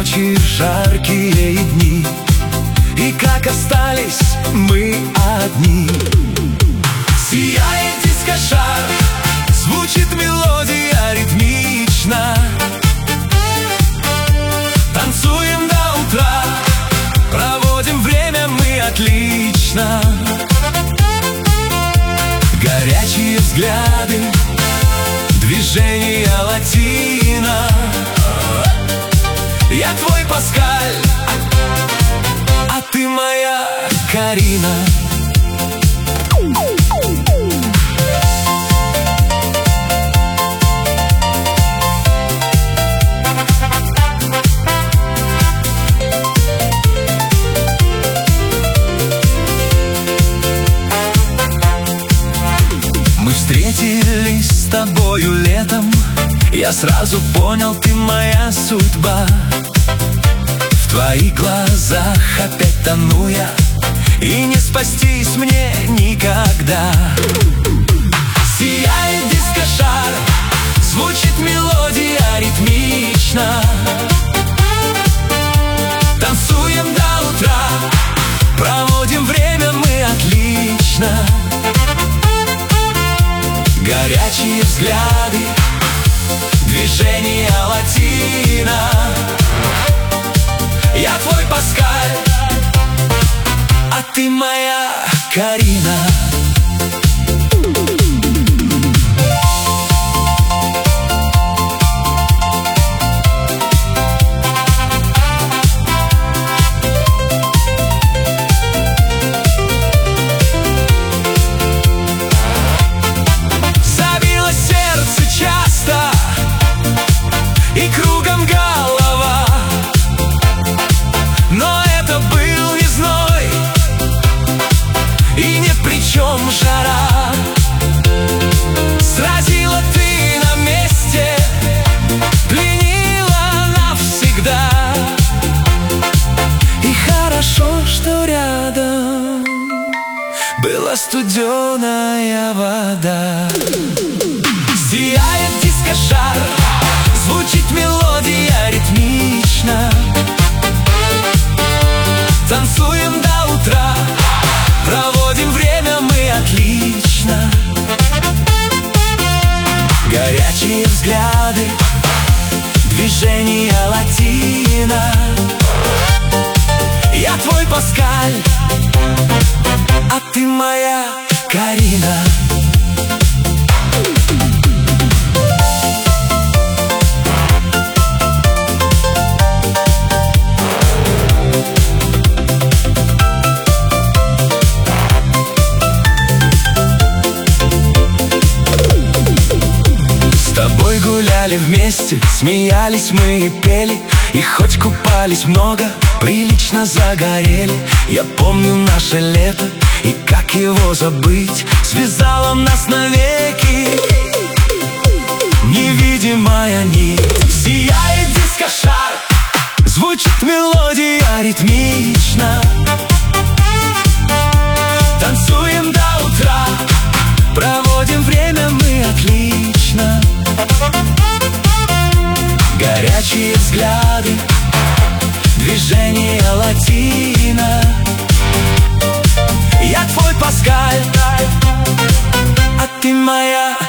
ночи, жаркие дни, и как остались мы одни. Сияет дискошар, звучит мелодия ритмично. Танцуем до утра, проводим время мы отлично. Горячие взгляды, движения латино. Я твой Паскаль, а ты моя Карина. Мы встретились с тобою летом, я сразу понял, ты моя судьба. В твоих глазах опять тону я, и не спастись мне никогда. Сияет дискошар, звучит мелодия ритмично. Танцуем до утра, проводим время мы отлично. Горячие взгляды, движения латино. Я твой Паскаль, а ты моя Карина. И кругом голова, но это был весной, и ни при чем жара. Сразила ты на месте, пленила навсегда. И хорошо, что рядом была студеная вода. Сияет дискошар, звучит мелодия ритмично. Танцуем до утра, проводим время мы отлично. Горячие взгляды, движения латино. Я твой Паскаль, а ты моя Карина. Гуляли вместе, смеялись мы и пели, и хоть купались много, прилично загорели. Я помню наше лето, и как его забыть, связало нас навеки невидимая нить. Сияет дискошар, звучит мелодия ритмично. Танцуем до утра, проводим время мы отлично. Горячие взгляды, движения латино. Я твой Паскаль, а ты моя